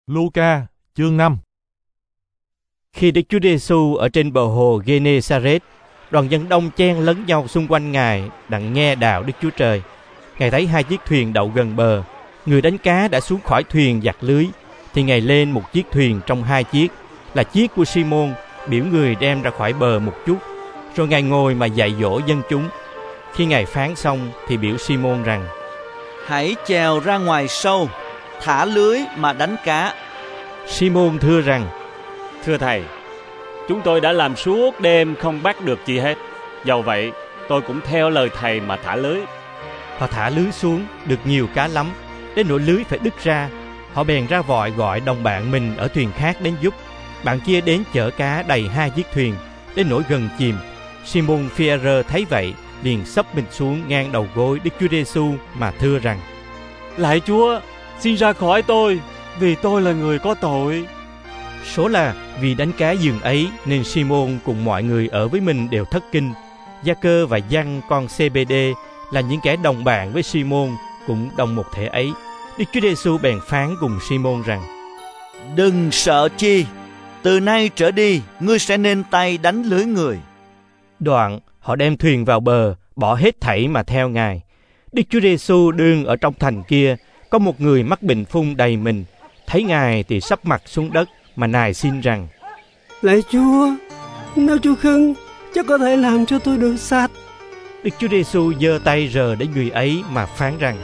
Luca, chương 5. Khi Đức Chúa Giêsu ở trên bờ hồ Gê-nê-sa-rét, đoàn dân đông chen lấn nhau xung quanh Ngài đặng nghe đạo Đức Chúa Trời. Ngài thấy hai chiếc thuyền đậu gần bờ. Người đánh cá đã xuống khỏi thuyền giặt lưới, thì Ngài lên một chiếc thuyền trong hai chiếc, là chiếc của Si-môn, biểu người đem ra khỏi bờ một chút. Rồi Ngài ngồi mà dạy dỗ dân chúng. Khi Ngài phán xong thì biểu Si-môn rằng: Hãy chèo ra ngoài sâu, thả lưới mà đánh cá. Si-môn thưa rằng: Thưa Thầy, chúng tôi đã làm suốt đêm không bắt được chi hết. Dầu vậy, tôi cũng theo lời Thầy mà thả lưới. Họ thả lưới xuống, được nhiều cá lắm, đến nỗi lưới phải đứt ra. Họ bèn ra vội gọi đồng bạn mình ở thuyền khác đến giúp. Bạn kia đến chở cá đầy hai chiếc thuyền, đến nỗi gần chìm. Si-môn Phi-e-rơ thấy vậy, liền xấp mình xuống ngang đầu gối Đức Chúa Giêsu mà thưa rằng: Lạy Chúa, xin ra khỏi tôi, vì tôi là người có tội. Số là vì đánh cá giường ấy nên Si-môn cùng mọi người ở với mình đều thất kinh. Gia-cơ và Giăng con Xê-bê-đê là những kẻ đồng bạn với Si-môn, cũng đồng một thể ấy. Đức Chúa Giêsu bèn phán cùng Si-môn rằng: Đừng sợ chi, từ nay trở đi ngươi sẽ nên tay đánh lưới người. Đoạn họ đem thuyền vào bờ, bỏ hết thảy mà theo Ngài. Đức Chúa Giêsu đương ở trong thành kia, có một người mắc bệnh phung đầy mình. Thấy Ngài thì sắp mặt xuống đất mà nài xin rằng: Lạy Chúa, nếu Chúa khưng, chắc có thể làm cho tôi được sạch. Đức Chúa Giêsu giơ tay rờ đến người ấy mà phán rằng: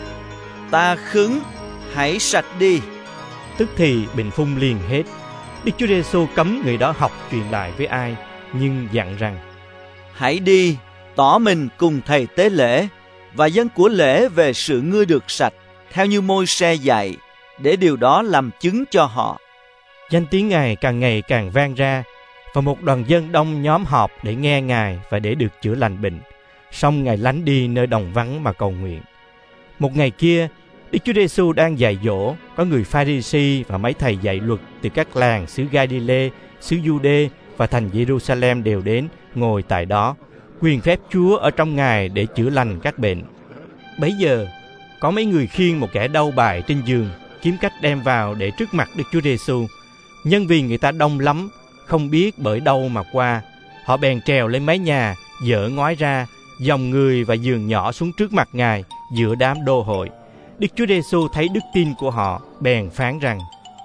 Ta khứng, hãy sạch đi. Tức thì bệnh phung liền hết. Đức Chúa Giêsu cấm người đó học truyền lại với ai, nhưng dặn rằng: Hãy đi, tỏ mình cùng thầy tế lễ và dân của lễ về sự ngươi được sạch, theo như Môi-se dạy, để điều đó làm chứng cho họ. Danh tiếng Ngài càng ngày càng vang ra, và một đoàn dân đông nhóm họp để nghe Ngài và để được chữa lành bệnh. Xong Ngài lánh đi nơi đồng vắng mà cầu nguyện. Một ngày kia, Đức Chúa Giêsu đang dạy dỗ, có người Pha-ri-si và mấy thầy dạy luật từ các làng xứ Ga-li-lê, xứ Giu-đê và thành Giê-ru-sa-lem đều đến ngồi tại đó. Quyền phép Chúa ở trong Ngài để chữa lành các bệnh. Bấy giờ, có mấy người khiêng một kẻ đau bại trên giường, kiếm cách đem vào để trước mặt Đức Chúa Giêsu. Nhưng vì người ta đông lắm, không biết bởi đâu mà qua, họ bèn trèo lên mái nhà, dỡ ngói ra, dòng người và giường nhỏ xuống trước mặt Ngài giữa đám đô hội. Đức Chúa Giêsu thấy đức tin của họ, bèn phán rằng: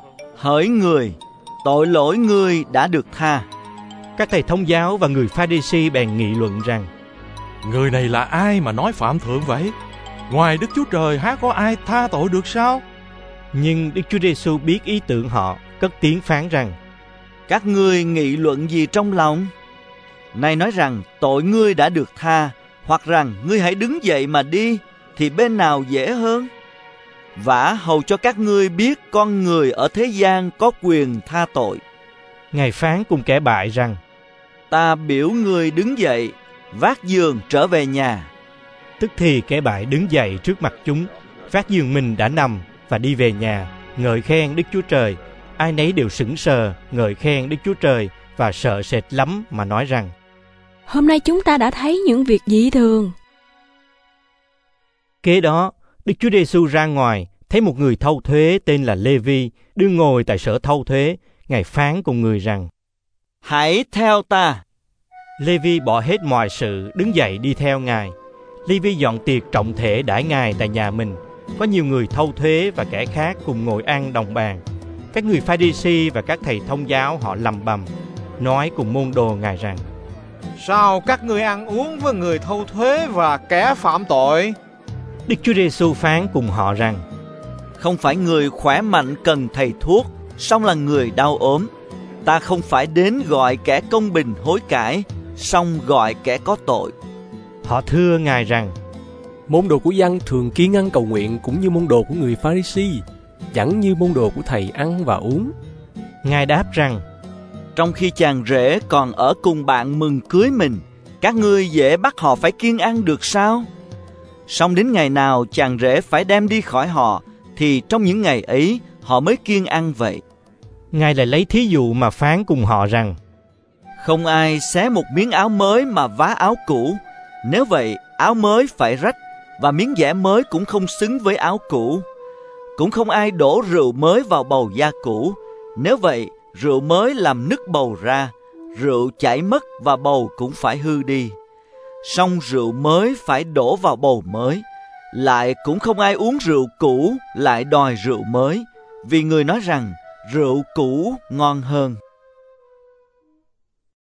Hỡi người, tội lỗi ngươi đã được tha. Các thầy thông giáo và người Pha-ri-si bèn nghị luận rằng: Người này là ai mà nói phạm thượng vậy? Ngoài Đức Chúa Trời há có ai tha tội được sao? Nhưng Đức Chúa Giêsu biết ý tưởng họ, cất tiếng phán rằng: Các ngươi nghị luận gì trong lòng? Này nói rằng tội ngươi đã được tha, hoặc rằng ngươi hãy đứng dậy mà đi, thì bên nào dễ hơn? Vả hầu cho các ngươi biết con người ở thế gian có quyền tha tội. Ngài phán cùng kẻ bại rằng: Ta biểu ngươi đứng dậy, vác giường trở về nhà. Tức thì kẻ bại đứng dậy trước mặt chúng, vác giường mình đã nằm và đi về nhà, ngợi khen Đức Chúa Trời. Ai nấy đều sững sờ, ngợi khen Đức Chúa Trời và sợ sệt lắm mà nói rằng: Hôm nay chúng ta đã thấy những việc dị thường. Kế đó, Đức Chúa Giêsu ra ngoài, thấy một người thâu thuế tên là Lê-vi đương ngồi tại sở thâu thuế. Ngài phán cùng người rằng: Hãy theo ta. Lê-vi bỏ hết mọi sự, đứng dậy đi theo Ngài. Lê-vi dọn tiệc trọng thể đãi Ngài tại nhà mình. Có nhiều người thâu thuế và kẻ khác cùng ngồi ăn đồng bàn. Các người Pha-ri-si và các thầy thông giáo họ lầm bầm, nói cùng môn đồ Ngài rằng: Sao các ngươi ăn uống với người thâu thuế và kẻ phạm tội? Đức Chúa Giêsu phán cùng họ rằng: Không phải người khỏe mạnh cần thầy thuốc, song là người đau ốm. Ta không phải đến gọi kẻ công bình hối cải, song gọi kẻ có tội. Họ thưa Ngài rằng: Môn đồ của Giăng thường kiêng ăn cầu nguyện cũng như môn đồ của người Pha-ri-si, chẳng như môn đồ của thầy ăn và uống. Ngài đáp rằng: Trong khi chàng rể còn ở cùng bạn mừng cưới mình, các ngươi dễ bắt họ phải kiêng ăn được sao? Song đến ngày nào chàng rể phải đem đi khỏi họ, thì trong những ngày ấy họ mới kiêng ăn vậy. Ngài lại lấy thí dụ mà phán cùng họ rằng: Không ai xé một miếng áo mới mà vá áo cũ. Nếu vậy, áo mới phải rách, và miếng vải mới cũng không xứng với áo cũ. Cũng không ai đổ rượu mới vào bầu da cũ. Nếu vậy, rượu mới làm nứt bầu ra, rượu chảy mất và bầu cũng phải hư đi. Song rượu mới phải đổ vào bầu mới. Lại cũng không ai uống rượu cũ lại đòi rượu mới, vì người nói rằng rượu cũ ngon hơn.